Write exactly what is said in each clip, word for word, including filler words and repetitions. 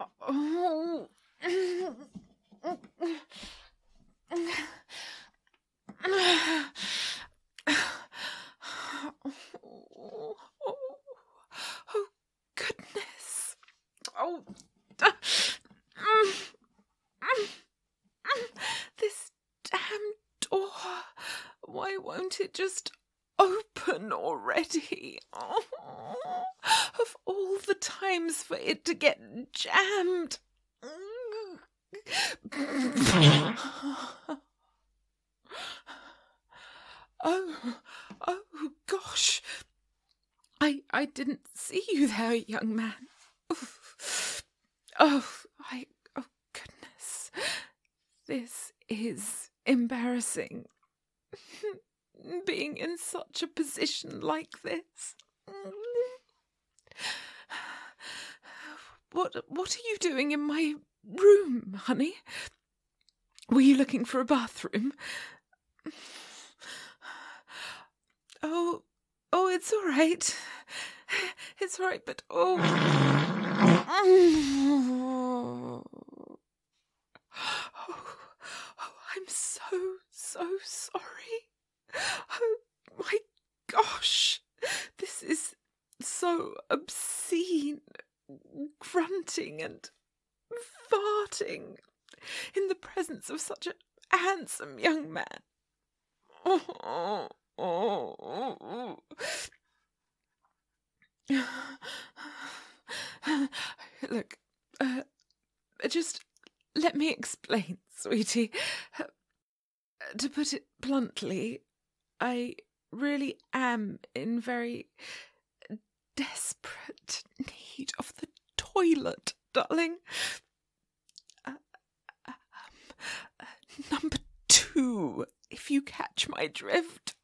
Oh. Oh, goodness. Oh. This damn door. Why won't it just open already? Oh, of all the times for it to get jammed. Oh, oh, gosh. I, I didn't see you there, young man. Oh, I, oh, goodness. This is embarrassing. Being in such a position like this. What, what are you doing in my room, honey? Were you looking for a bathroom? Oh, oh, it's all right. It's all right, but oh. Oh, oh, I'm so, so sorry. Oh, my gosh. This is so obscene. Grunting and farting in the presence of such a handsome young man. Oh, oh, oh, oh. Look, uh, just let me explain, sweetie. Uh, to put it bluntly, I really am in very desperate need of the toilet, darling. Uh, um, uh, number two, if you catch my drift.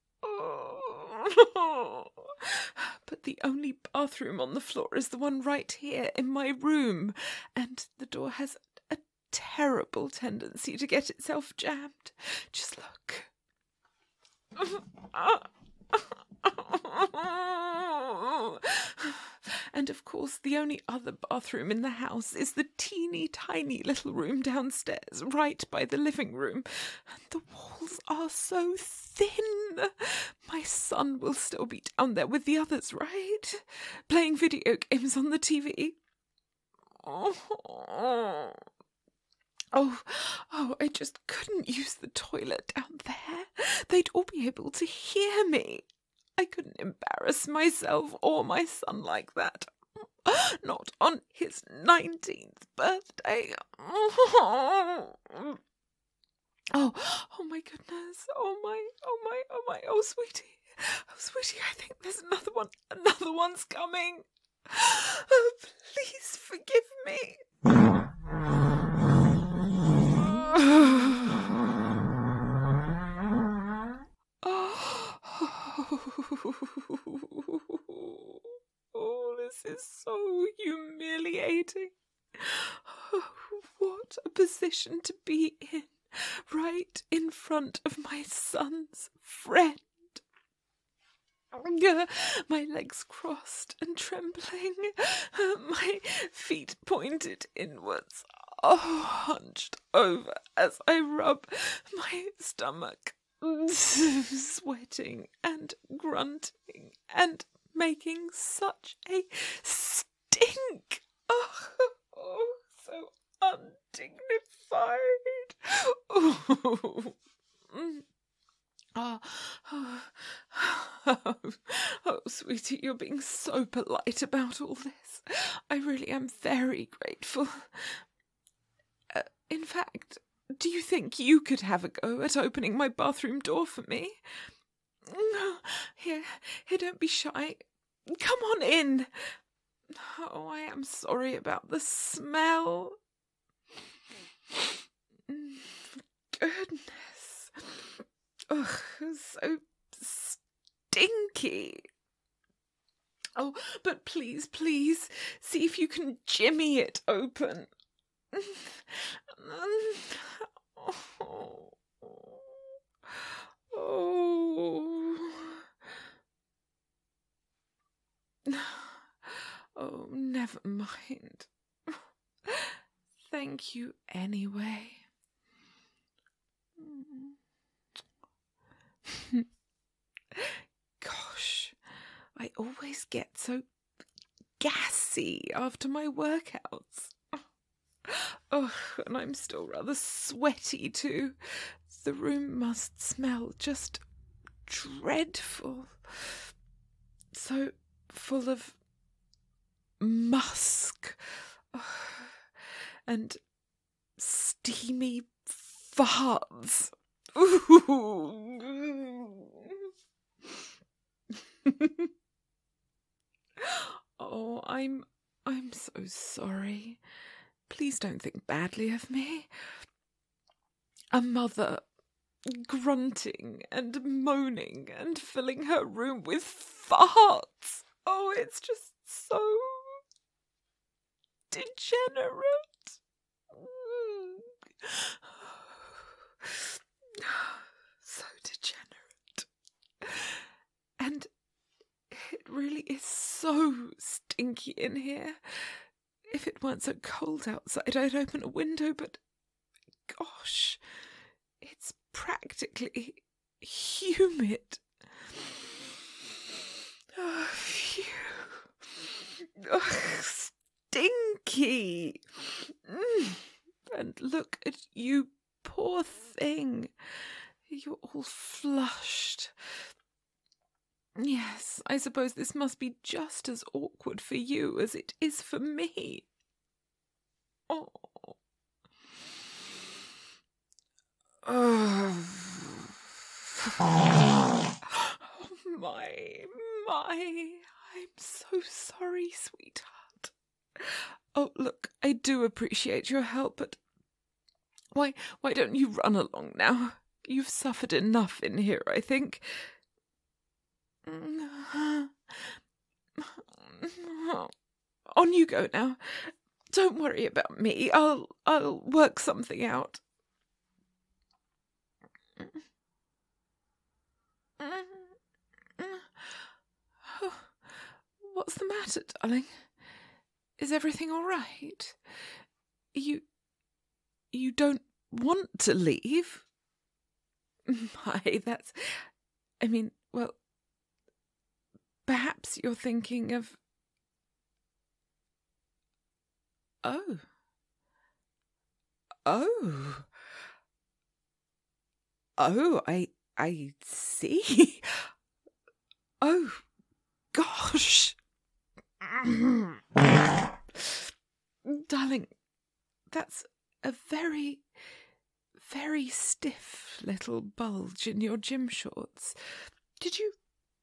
Oh. But the only bathroom on the floor is the one right here in my room, and the door has a terrible tendency to get itself jammed. Just look. And of course the only other bathroom in the house is the teeny tiny little room downstairs, right by the living room. And the walls are so thin. My son will still be down there with the others, right? Playing video games on the T V. Oh, oh, oh, I just couldn't use the toilet down there. They'd all be able to hear me. I couldn't embarrass myself or my son like that. Not on his nineteenth birthday. Oh, oh, oh my goodness. Oh my, oh my, oh my, oh sweetie. Oh sweetie, I think there's another one. Another one's coming. Oh, please forgive me. Oh, this is so humiliating. Oh, what a position to be in, right in front of my son's friend. My legs crossed and trembling, my feet pointed inwards, oh, hunched over as I rub my stomach, sweating and grunting and making such a stink. Oh, oh so undignified. Oh. Oh, oh, oh, oh, sweetie, you're being so polite about all this. I really am very grateful. Uh, in fact, do you think you could have a go at opening my bathroom door for me? Here, here, don't be shy. Come on in. Oh, I am sorry about the smell. Goodness. Ugh, so stinky. Oh, but please, please, see if you can jimmy it open. Oh. Oh. Oh, never mind. thank you anyway. Gosh, I always get so gassy after my workouts. Oh, and I'm still rather sweaty too. The room must smell just dreadful. So full of musk and steamy farts. Ooh. Oh, I'm I'm so sorry. Please don't think badly of me. A mother grunting and moaning and filling her room with farts. Oh, it's just so degenerate. So degenerate. And it really is so stinky in here. If it weren't so cold outside, I'd open a window, but gosh, it's practically humid. Oh, phew. Oh, stinky. Mm. And look at you, poor thing. You're all flushed. Yes, I suppose this must be just as awkward for you as it is for me. Oh. Oh. Oh, my, my. I'm so sorry, sweetheart. Oh, look, I do appreciate your help, but why, why don't you run along now? You've suffered enough in here, I think. On you go now. Don't worry about me. I'll I'll work something out. What's the matter, darling? Is everything all right? You you don't want to leave? My, that's... I mean, well, perhaps you're thinking of... Oh. Oh. Oh, I I see. Oh, gosh. Darling, that's a very, very stiff little bulge in your gym shorts. Did you...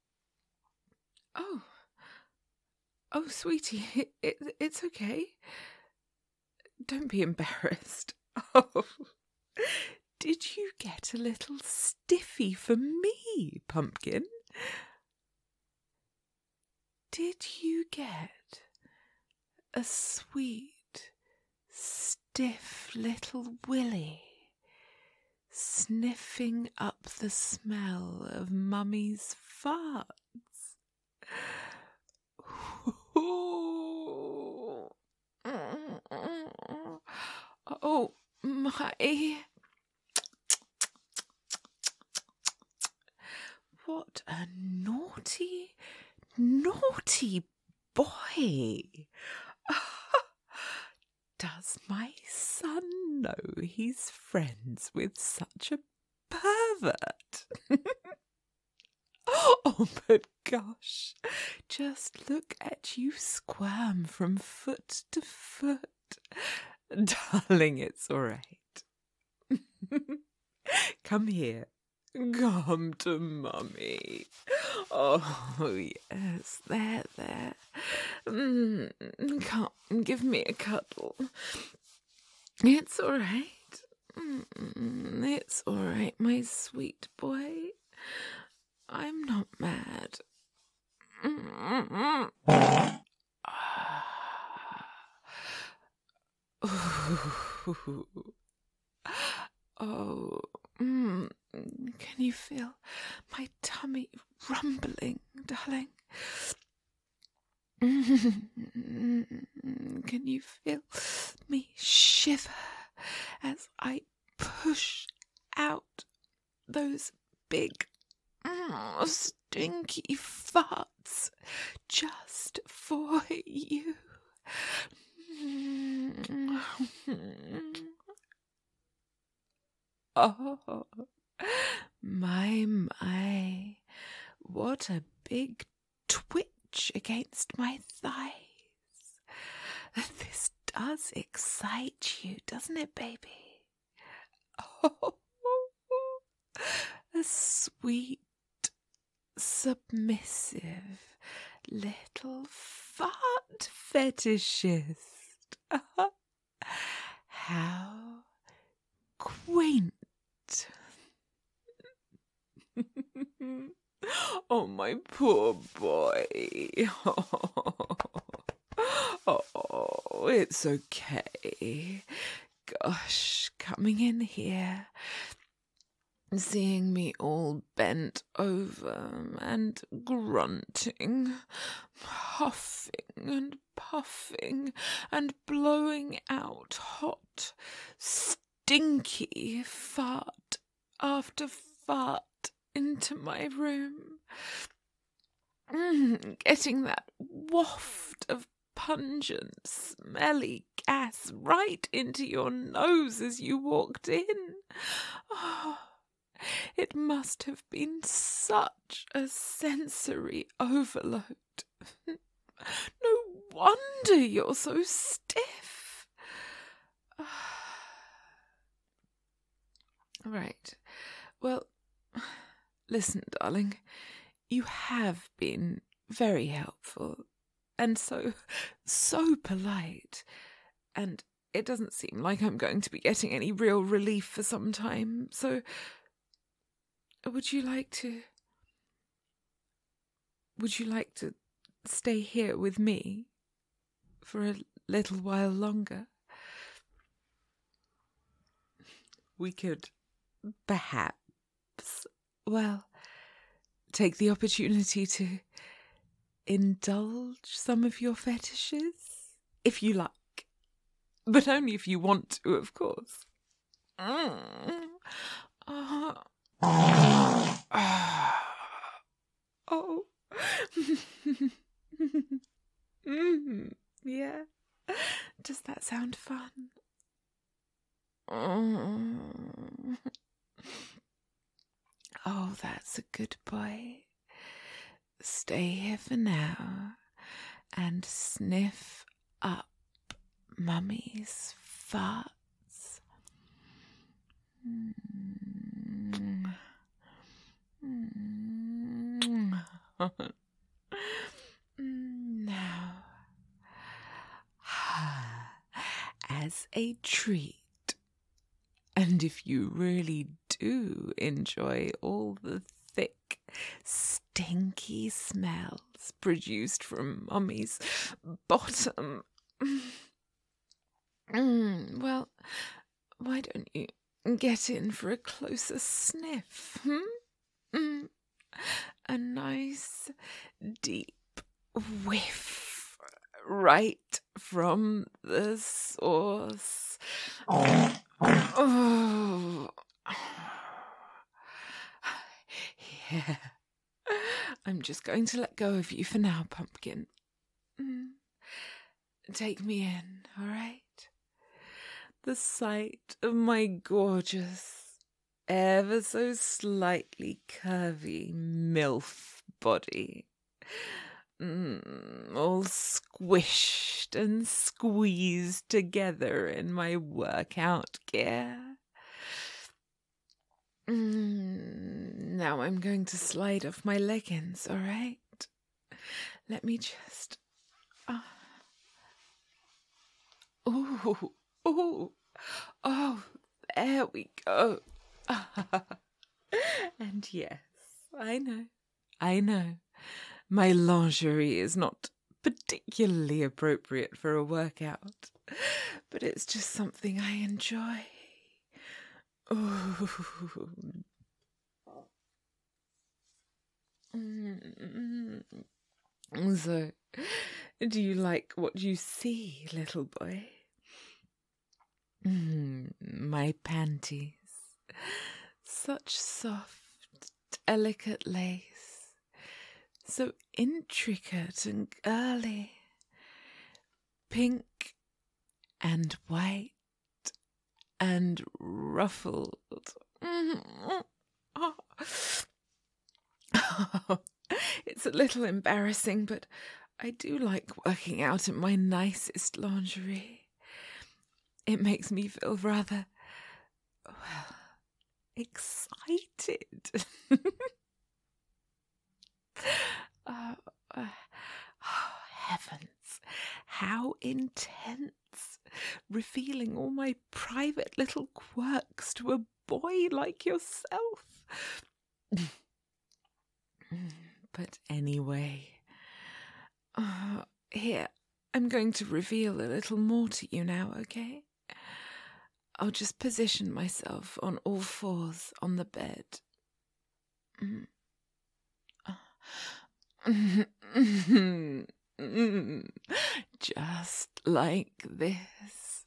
Oh. Oh, sweetie, it, it, it's okay. Don't be embarrassed. Oh. Did you get a little stiffy for me, Pumpkin? Did you get a sweet, stiff little willy sniffing up the smell of Mummy's farts? Oh, oh my... What a naughty, naughty boy. Does my son know he's friends with such a pervert? Oh, but gosh, just look at you squirm from foot to foot. Darling, it's all right. Come here. Come to Mummy. Oh, yes, there, there. Mm, come, give me a cuddle. It's all right. Mm, it's all right, my sweet boy. I'm not mad. Mm-mm. Oh, mm, can you feel my tummy rumbling, darling? Can you feel me shiver as I push out those big, mm, stinky farts just for you. Oh, my, my, what a big twitch against my thighs. This does excite you, doesn't it, baby? Oh, a sweet, submissive little fart fetishist. How quaint. Oh, my poor boy. Oh, oh, it's okay. Gosh, coming in here, seeing me all bent over and grunting, huffing and puffing and blowing out hot, stinky fart after fart into my room, mm, getting that waft of pungent, smelly gas right into your nose as you walked in. Oh, it must have been such a sensory overload. No wonder you're so stiff. Right. Well, listen, darling, you have been very helpful and so, so polite, and it doesn't seem like I'm going to be getting any real relief for some time, so would you like to... Would you like to stay here with me for a little while longer? We could perhaps, well, take the opportunity to indulge some of your fetishes, if you like, but only if you want to, of course. Mm. Uh, oh. Mm, yeah. Does that sound fun? Mm. Oh, that's a good boy. Stay here for now and sniff up Mummy's farts. Mm. Mm. Now, as a treat, and if you really do enjoy all the thick, stinky smells produced from Mummy's bottom, mm, well, why don't you get in for a closer sniff, hmm? Mm. A nice, deep whiff right from the source. Oh. Yeah. I'm just going to let go of you for now, Pumpkin. Mm. Take me in, all right? The sight of my gorgeous, ever so slightly curvy MILF body, mm, all squished and squeezed together in my workout gear. Mm, now I'm going to slide off my leggings, all right? Let me just... Uh, oh, oh, oh, there we go. And yes, I know, I know, my lingerie is not particularly appropriate for a workout, but it's just something I enjoy. Oh. So, do you like what you see, little boy? Mm, my panties. Such soft, delicate lace. So intricate and girly. Pink and white and ruffled. Mm-hmm. Oh. Oh, it's a little embarrassing, but I do like working out in my nicest lingerie. It makes me feel rather, well, excited. uh, uh, oh, heavens, how intense, revealing all my private little quirks to a boy like yourself. But anyway, uh, here, I'm going to reveal a little more to you now, okay? I'll just position myself on all fours on the bed. Just like this.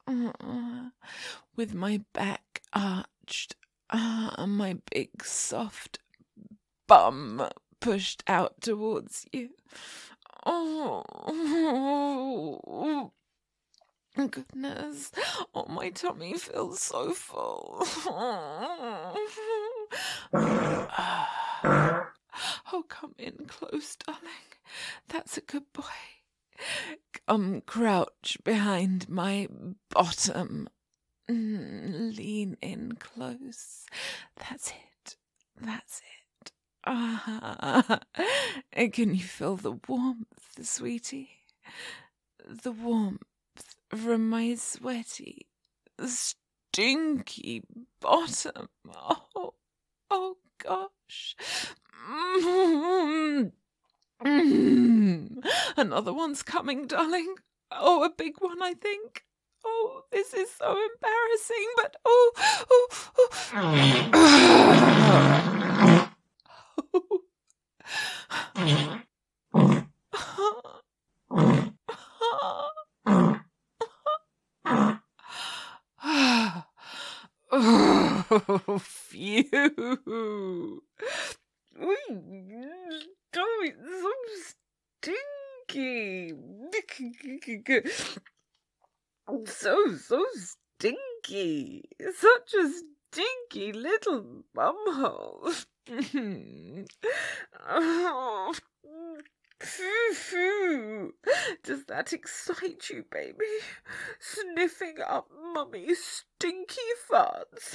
With my back arched, and my big soft bum pushed out towards you. Oh, goodness. Oh, my tummy feels so full. Oh, come in close, darling. That's a good boy. Come crouch behind my bottom. Lean in close. That's it. That's it. Ah, can you feel the warmth, sweetie? The warmth from my sweaty, stinky bottom. Oh, oh gosh. Mm. Mm. Another one's coming, darling. Oh, a big one, I think. Oh, this is so embarrassing, but oh, oh, oh. Oh, phew. Oh, it's so stinky. So, so stinky. Such a stinky little bumhole. Oh, phew, phew. Does that excite you, baby? Sniffing up Mummy's stinky farts.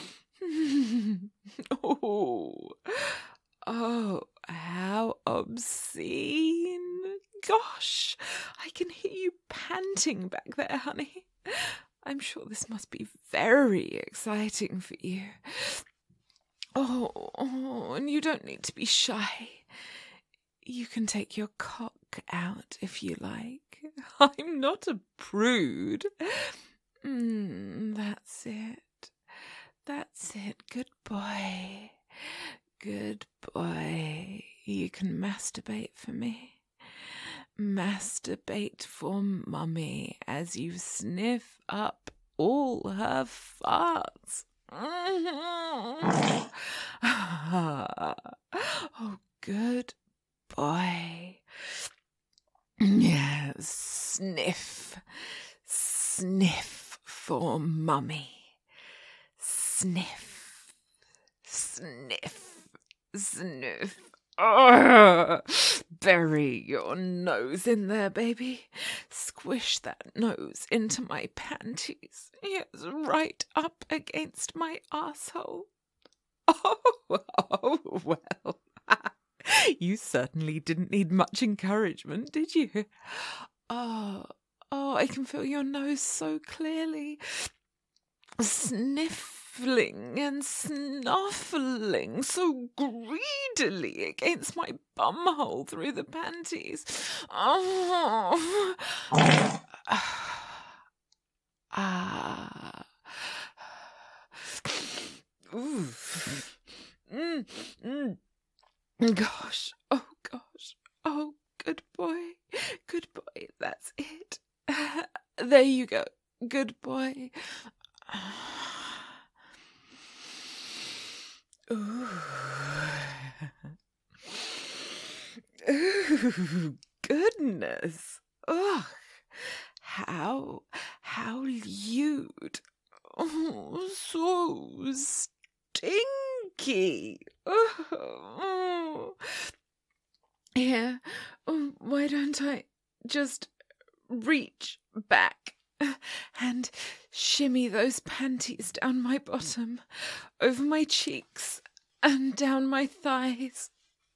Oh, oh, how obscene. Gosh, I can hear you panting back there, honey. I'm sure this must be very exciting for you. Oh, oh, and you don't need to be shy. You can take your cock out if you like. I'm not a prude. Mm, that's it. That's it. Good boy. Good boy. You can masturbate for me. Masturbate for Mummy as you sniff up all her farts. Oh, good boy. Yes, sniff. Sniff for Mummy. Sniff. Sniff. Sniff. Oh, bury your nose in there, baby. Squish that nose into my panties. Yes, right up against my asshole. Oh, oh well. You certainly didn't need much encouragement, did you? Oh, oh, I can feel your nose so clearly. Sniffling and snuffling so greedily against my bumhole through the panties. Oh. Ah. Ooh. Mm, mm. Gosh. Oh, gosh. Oh, good boy. Good boy. That's it. There you go. Good boy. Ooh. Ooh, goodness. Ugh. How, how lewd. Oh, so stinky. Oh. Here, oh, why don't I just reach back and shimmy those panties down my bottom, over my cheeks, and down my thighs.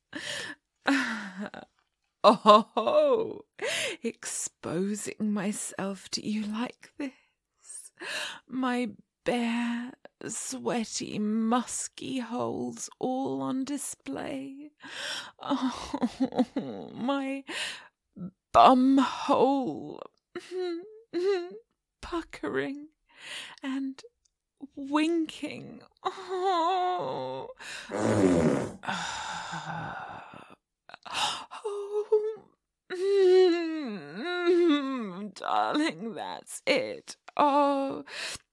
Oh, exposing myself to you like this, my bare, sweaty, musky holes all on display. Oh, my bum hole, puckering and winking. Oh, oh. Mm, darling, that's it. Oh,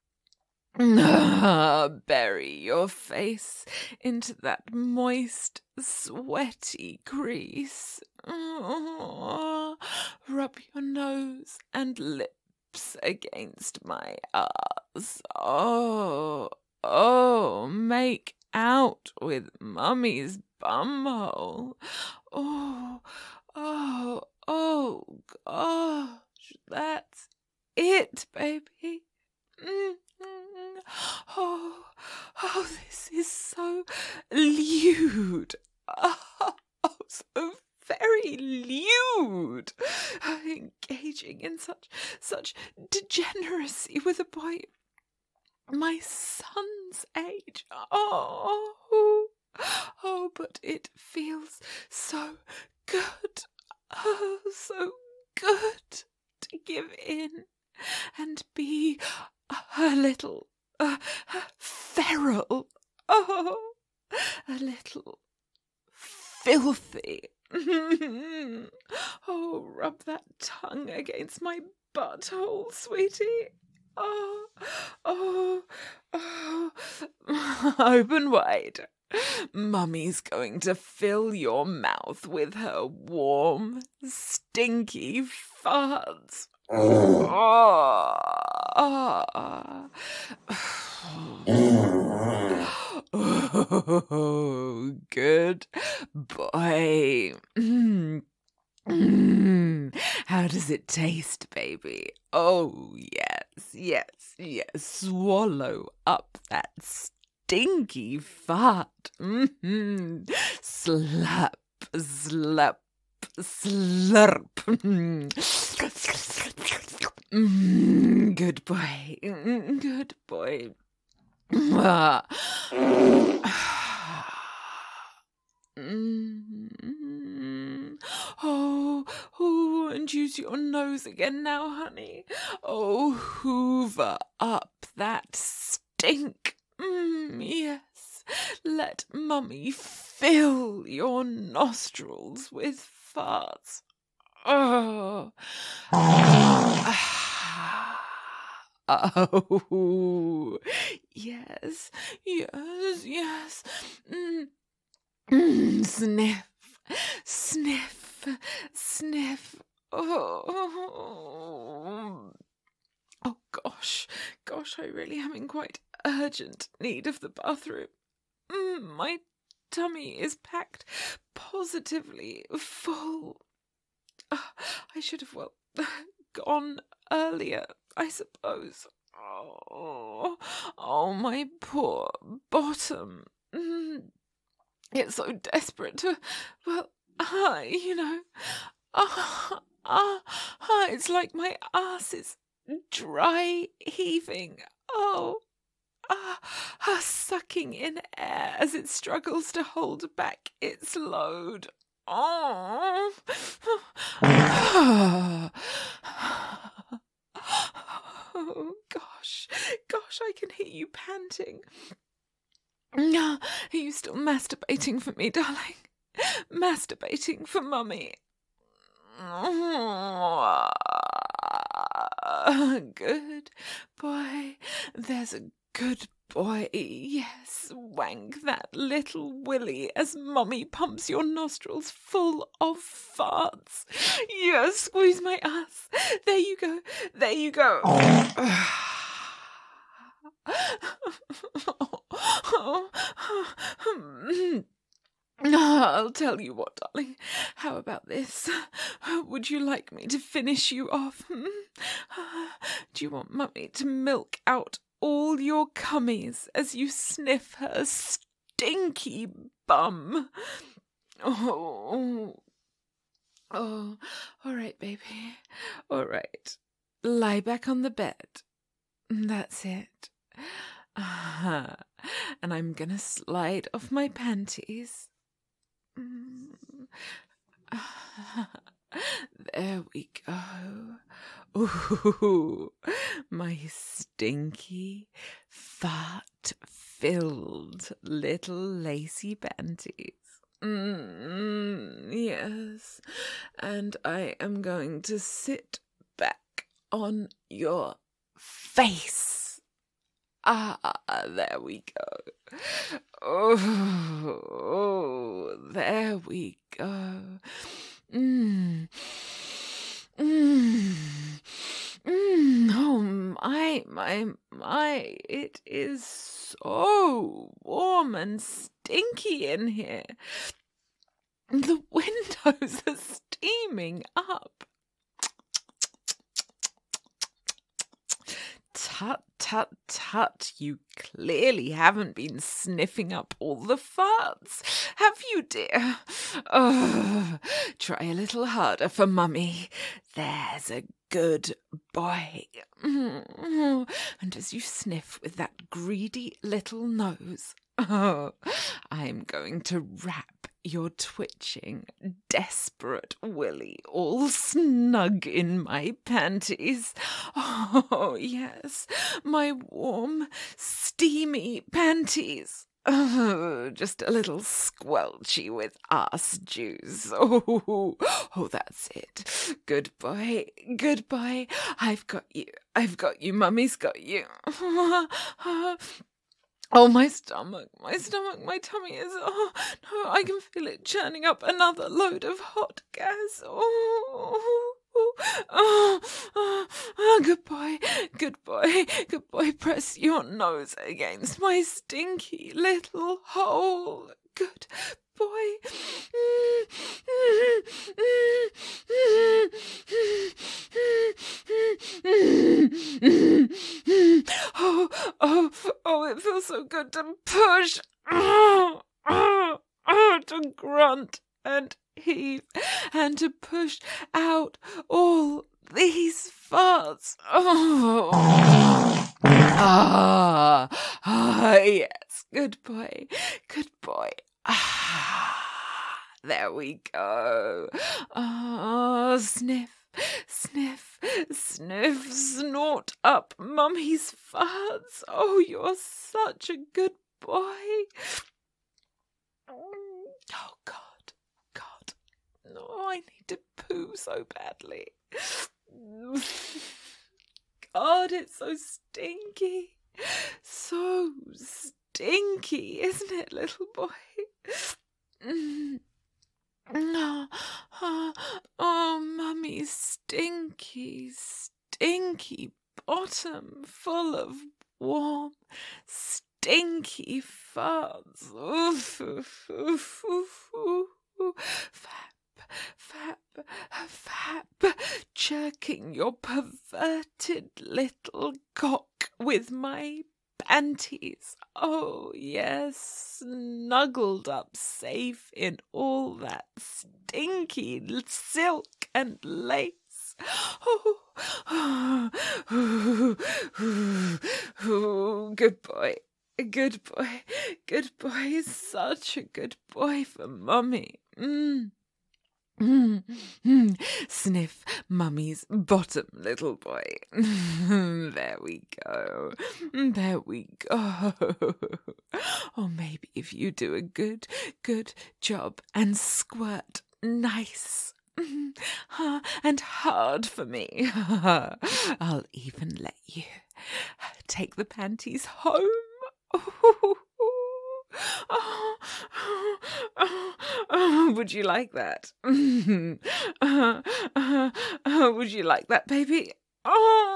bury your face into that moist, sweaty grease. Oh, rub your nose and lips against my ass. Oh, oh, make out with Mummy's bumhole. Oh, oh, oh, gosh, that's it, baby. Mm-hmm. Oh, oh, this is so lewd. Oh, oh, so very lewd. Engaging in such, such degeneracy with a boy my son's age. Oh, oh, but it feels so good. Oh, so good to give in and be a little uh, feral. Oh, a little filthy. Oh, rub that tongue against my butthole, sweetie. Oh, oh, oh, open wide. Mummy's going to fill your mouth with her warm, stinky farts. Oh, oh, oh, good boy. Mm. Mm, how does it taste, baby? Oh, yes, yes, yes. Swallow up that stinky fart. Mm-hmm. Slap, slap, slurp. Mm, good boy, mm, good boy. Ah. Mm. Oh, oh, and use your nose again now, honey. Oh, hoover up that stink. Mm, yes, let Mummy fill your nostrils with farts. Oh. Oh, yes, yes, yes. Mm. Mm, sniff, sniff, sniff. Oh, oh gosh, gosh, I really am in quite urgent need of the bathroom. Mm, my tummy is packed positively full. Uh, I should have, well, gone earlier, I suppose. Oh, oh, my poor bottom. Mm. It's so desperate to, well, uh, you know, ah, uh, ah, uh, uh, it's like my ass is dry heaving. Oh, ah, uh, uh, sucking in air as it struggles to hold back its load. Oh, oh gosh, gosh, I can hear you panting. Are you still masturbating for me, darling? Masturbating for Mummy? Ah, good boy. There's a good boy. Yes, wank that little willy as Mummy pumps your nostrils full of farts. Yes, squeeze my ass. There you go. There you go. I'll tell you what, darling. How about this? Would you like me to finish you off? Hmm? Do you want Mummy to milk out all your cummies as you sniff her stinky bum? Oh, oh, all right, baby. All right. Lie back on the bed. That's it. Uh-huh. And I'm gonna slide off my panties. There we go. Ooh, my stinky, fart-filled little lacy panties. Mm, yes, and I am going to sit back on your face. Ah, there we go. Oh, oh there we go. Mmm. Mmm. Mmm. Oh, my, my, my. It is so warm and stinky in here. The windows are steaming up. Tut, tut, tut, you clearly haven't been sniffing up all the farts, have you, dear? Oh, try a little harder for Mummy. There's a good boy. And as you sniff with that greedy little nose, oh, I'm going to wrap your twitching, desperate willy all snug in my panties. Oh, yes, my warm, steamy panties. Oh, just a little squelchy with ass juice. Oh, oh, that's it. Good boy, good boy. I've got you. I've got you. Mummy's got you. Oh, my stomach, my stomach, my tummy is, oh, no, I can feel it churning up another load of hot gas. Oh, oh, oh, oh, oh, good boy, good boy, good boy, press your nose against my stinky little hole. Good boy. Oh, oh, oh, it feels so good to push, oh, oh, oh, to grunt and heave, and to push out all these farts. Oh, ah, ah, yes, good boy, good boy. Ah, there we go. Ah, sniff, sniff, sniff, snort up Mummy's farts. Oh, you're such a good boy. Oh, God, God. Oh, I need to poo so badly. God, it's so stinky. So stinky, isn't it, little boy? Mm. Oh, oh, oh, Mummy's stinky, stinky bottom full of warm, stinky farts. Oof, oof, oof, oof, oof. Fap, fap, fap, jerking your perverted little cock with my panties. Oh, yes, snuggled up safe in all that stinky silk and lace. Oh, oh, oh, oh, oh, good boy, good boy, good boy, such a good boy for Mummy. Mm. Mm, mm, sniff Mummy's bottom, little boy. There we go. There we go. Or maybe if you do a good, good job and squirt nice, and hard for me. I'll even let you take the panties home. Oh, oh, oh, oh, would you like that? Uh, uh, uh, would you like that, baby? Oh,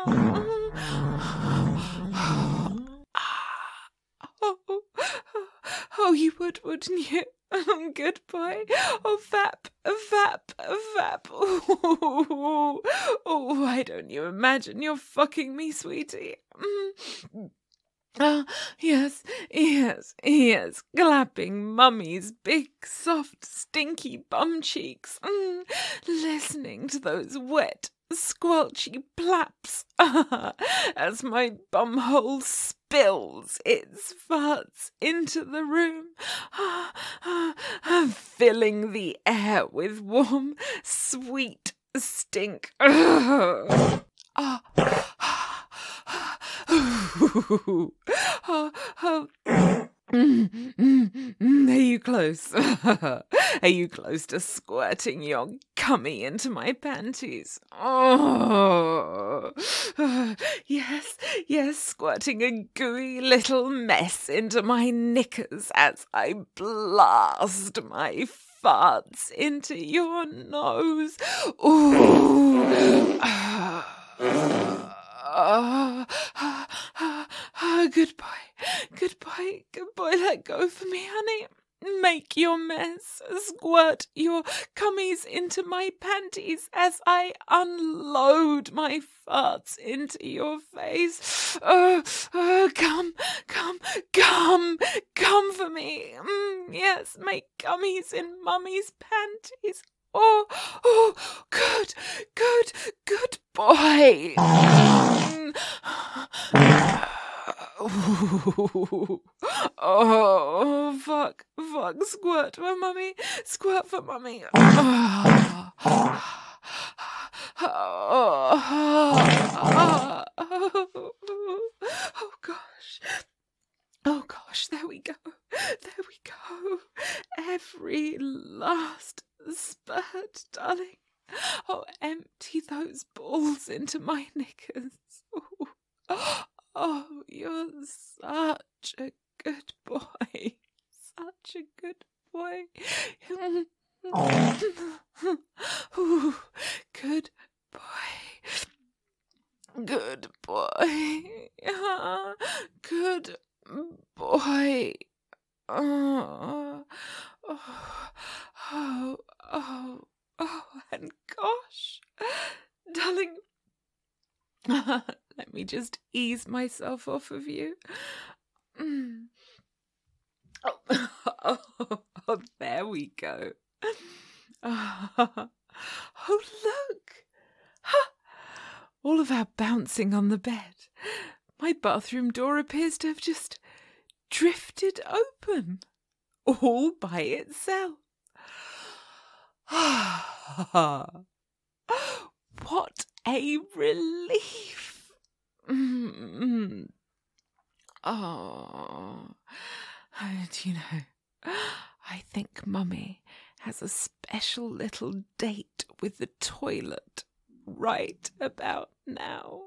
oh, oh, you would, wouldn't you? Good boy. Oh, Vap, Vap, Vap. Oh, oh, why don't you imagine you're fucking me, sweetie? Mm. Ah, yes, yes, yes, clapping mummy's big, soft, stinky bum cheeks, mm, listening to those wet, squelchy plaps as my bumhole spills its farts into the room, filling the air with warm, sweet stink. Ah. Oh, oh. Mm, mm, mm, are you close? Are you close to squirting your cummy into my panties? Oh, yes, yes, squirting a gooey little mess into my knickers as I blast my farts into your nose. Ooh. Oh, oh, oh, oh, good boy, good boy, good boy, let go for me, honey. Make your mess, squirt your cummies into my panties as I unload my farts into your face. Oh, oh, come, come, come, come for me. Mm, yes, make cummies in mummy's panties. Oh, oh, good, good, good boy. Oh, fuck, fuck, squirt for mummy, squirt for mummy. Oh, oh, oh gosh. Oh gosh, there we go, there we go. Every last spurt, darling. Oh, empty those balls into my knickers. Oh, oh, you're such a good boy. Such a good boy. Ooh, good boy. Good boy. Good boy. Oh, oh, oh, oh, oh, and gosh, darling, let me just ease myself off of you. Mm. Oh, oh, oh, there we go. Oh, oh look. Ha! All of our bouncing on the bed. My bathroom door appears to have just drifted open, all by itself. What a relief! Mm-hmm. Oh, do you know, I think Mummy has a special little date with the toilet right about now.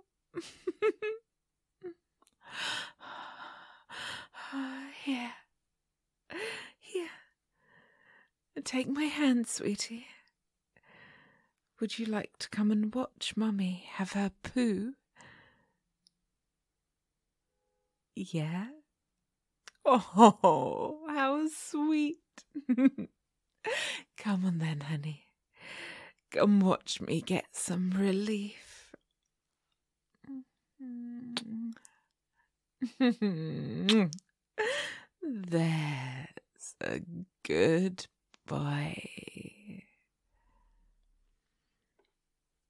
Here, here, take my hand, sweetie. Would you like to come and watch Mummy have her poo? Yeah? Oh, how sweet. Come on then, honey. Come watch me get some relief. There's a good boy.